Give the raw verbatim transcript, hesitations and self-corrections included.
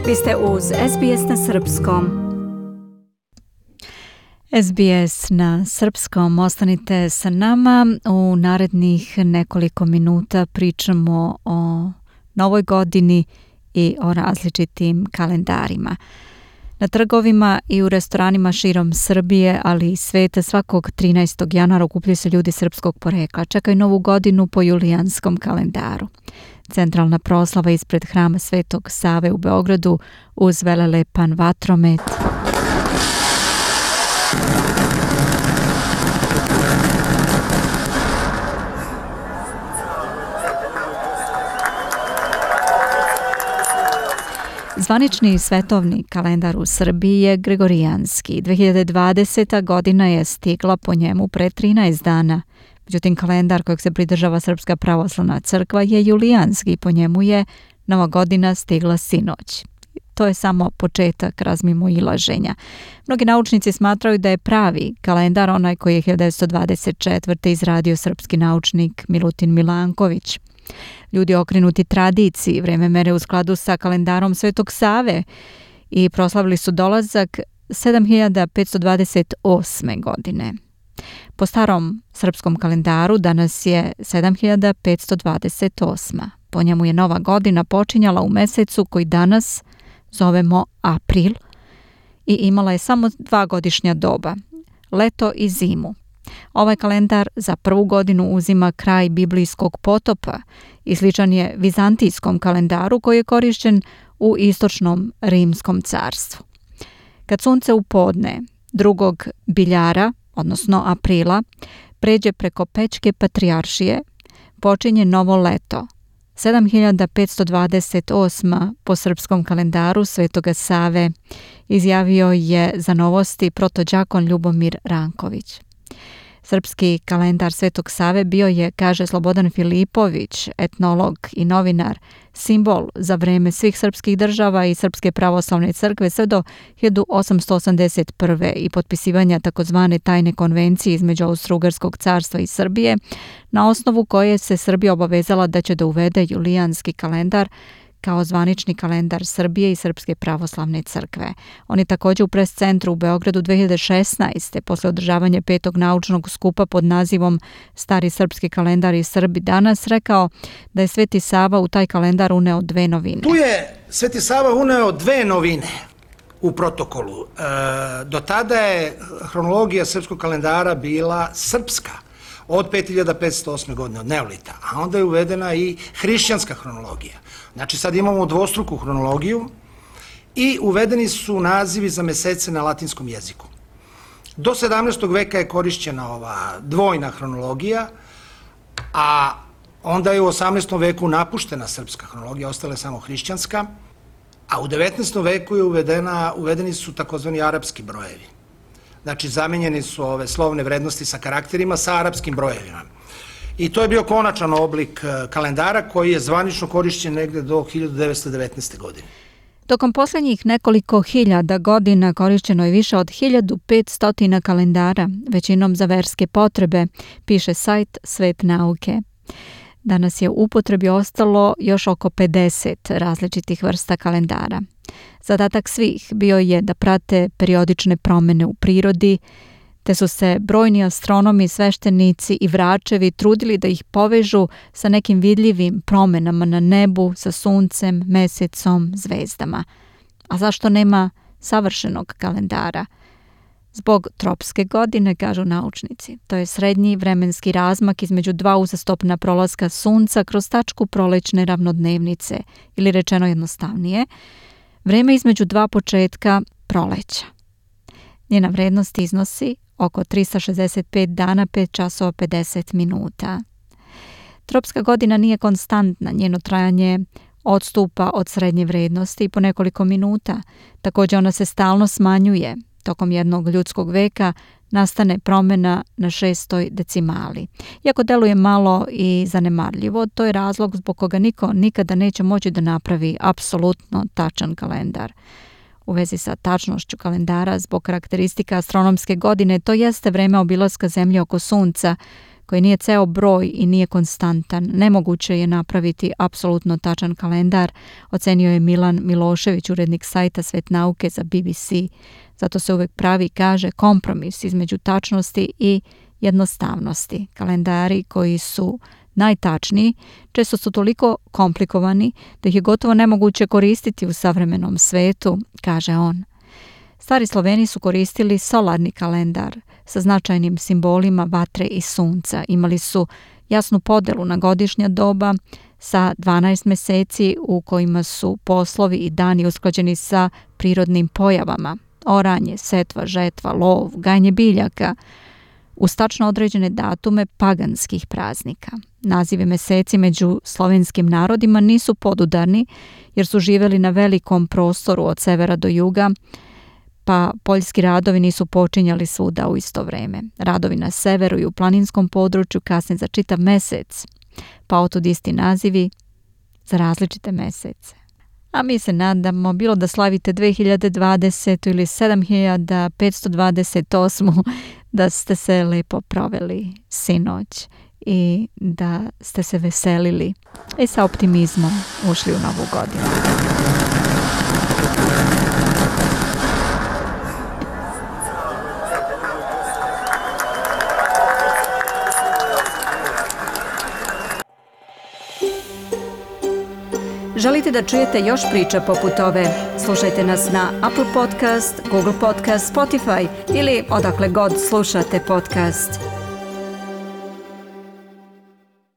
Vi ste uz S B S na Srpskom. S B S na Srpskom, ostanite sa nama. U narednih nekoliko minuta pričamo o novoj godini i o različitim kalendarima. Na trgovima i u restoranima širom Srbije, ali i sveta, svakog trinaestog januara okupljaju se ljudi srpskog porekla. Čekaju novu godinu po julijanskom kalendaru. Centralna proslava ispred hrama Svetog Save u Beogradu uz velelepan vatromet. Zvanični svetovni kalendar u Srbiji je Gregorijanski. dve hiljade dvadeseta godina je stigla po njemu pre trinaest dana. Međutim, kalendar kojeg se pridržava Srpska pravoslavna crkva je Julijanski. Po njemu je nova godina stigla sinoć. To je samo početak razmimoilaženja. Mnogi naučnici smatraju da je pravi kalendar onaj koji je hiljadu devetsto dvadeset četvrte. izradio srpski naučnik Milutin Milanković. Ljudi okrenuti tradiciji vreme mere u skladu sa kalendarom Svetog Save i proslavili su dolazak sedam hiljada petsto dvadeset osme. godine. Po starom srpskom kalendaru danas je sedam hiljada petsto dvadeset osma. Po njemu je nova godina počinjala u mesecu koji danas zovemo april i imala je samo dva godišnja doba, leto i zimu. Ovaj kalendar za prvu godinu uzima kraj biblijskog potopa i sličan je vizantijskom kalendaru koji je korišćen u istočnom rimskom carstvu. Kad sunce u podne drugog biljara, odnosno aprila, pređe preko Pećke patrijaršije, počinje novo leto. sedam hiljada petsto dvadeset osma. po srpskom kalendaru Svetoga Save, izjavio je za Novosti protođakon Ljubomir Ranković. Srpski kalendar Svetog Save bio je, kaže Slobodan Filipović, etnolog i novinar, simbol za vreme svih srpskih država i Srpske pravoslavne crkve sve do hiljadu osamsto osamdeset prve. i potpisivanja takozvane tajne konvencije između Austro-Ugarskog carstva i Srbije, na osnovu koje se Srbija obavezala da će da uvede julijanski kalendar kao zvanični kalendar Srbije i Srpske pravoslavne crkve. On je također u pres centru u Beogradu dve hiljade šesnaeste. posle održavanja petog naučnog skupa pod nazivom Stari srpski kalendar i Srbi danas rekao da je Sveti Sava u taj kalendar uneo dve novine. Tu je Sveti Sava uneo dve novine u protokolu. E, do tada je hronologija srpskog kalendara bila srpska od pet hiljada petsto osme. godine, od neolita, a onda je uvedena i hrišćanska hronologija. Znači sad imamo dvostruku hronologiju i uvedeni su nazivi za mesece na latinskom jeziku. Do sedamnaestog. veka je korišćena ova dvojna hronologija, a onda je u osamnaestom. veku napuštena srpska hronologija, ostala je samo hrišćanska, a u devetnaestom. veku je uvedena, uvedeni su takozvani arapski brojevi. Znači zamenjeni su ove slovne vrednosti sa karakterima sa arapskim brojevima. I to je bio konačan oblik kalendara koji je zvanično korišćen negde do hiljadu devetsto devetnaeste. godine. Tokom posljednjih nekoliko hiljada godina korišćeno je više od hiljadu petsto kalendara, većinom za verske potrebe, piše sajt Svet nauke. Danas je u upotrebi ostalo još oko pedeset različitih vrsta kalendara. Zadatak svih bio je da prate periodične promjene u prirodi, te su se brojni astronomi, sveštenici i vračevi trudili da ih povežu sa nekim vidljivim promjenama na nebu, sa suncem, mesecom, zvezdama. A zašto nema savršenog kalendara? Zbog tropske godine, kažu naučnici. To je srednji vremenski razmak između dva uzastopna prolaska sunca kroz tačku prolećne ravnodnevnice, ili rečeno jednostavnije, vreme između dva početka proleća. Njena vrednost iznosi oko trista šezdeset pet dana, pet časova pedeset minuta. Tropska godina nije konstantna, njeno trajanje odstupa od srednje vrednosti i po nekoliko minuta. Također ona se stalno smanjuje. Tokom jednog ljudskog veka nastane promjena na šestoj decimali. Iako deluje malo i zanemarljivo, to je razlog zbog koga niko nikada neće moći da napravi apsolutno tačan kalendar. U vezi sa tačnošću kalendara zbog karakteristika astronomske godine, to jeste vreme obilaska Zemlje oko Sunca, koji nije ceo broj i nije konstantan. Nemoguće je napraviti apsolutno tačan kalendar, ocenio je Milan Milošević, urednik sajta Svet nauke za B B C. Zato se uvek pravi, kaže, kompromis između tačnosti i jednostavnosti. Kalendari koji su najtačniji često su toliko komplikovani da ih je gotovo nemoguće koristiti u savremenom svetu, kaže on. Stari Sloveni su koristili solarni kalendar sa značajnim simbolima vatre i sunca. Imali su jasnu podelu na godišnja doba sa dvanaest meseci u kojima su poslovi i dani usklađeni sa prirodnim pojavama. Oranje, setva, žetva, lov, gajnje biljaka, uz tačno određene datume paganskih praznika. Nazivi meseci među slovenskim narodima nisu podudarni jer su živjeli na velikom prostoru od severa do juga, pa poljski radovi nisu počinjali svuda u isto vreme. Radovi na severu i u planinskom području kasne za čitav mesec, pa otud isti nazivi za različite mesece. A mi se nadamo, bilo da slavite dve hiljade dvadesete ili sedam hiljada petsto dvadeset osmu, da ste se lepo proveli sinoć i da ste se veselili i sa optimizmom ušli u novu godinu. Želite da čujete još priča poput ove? Slušajte nas na Apple Podcast, Google Podcast, Spotify ili odakle god slušate podcast.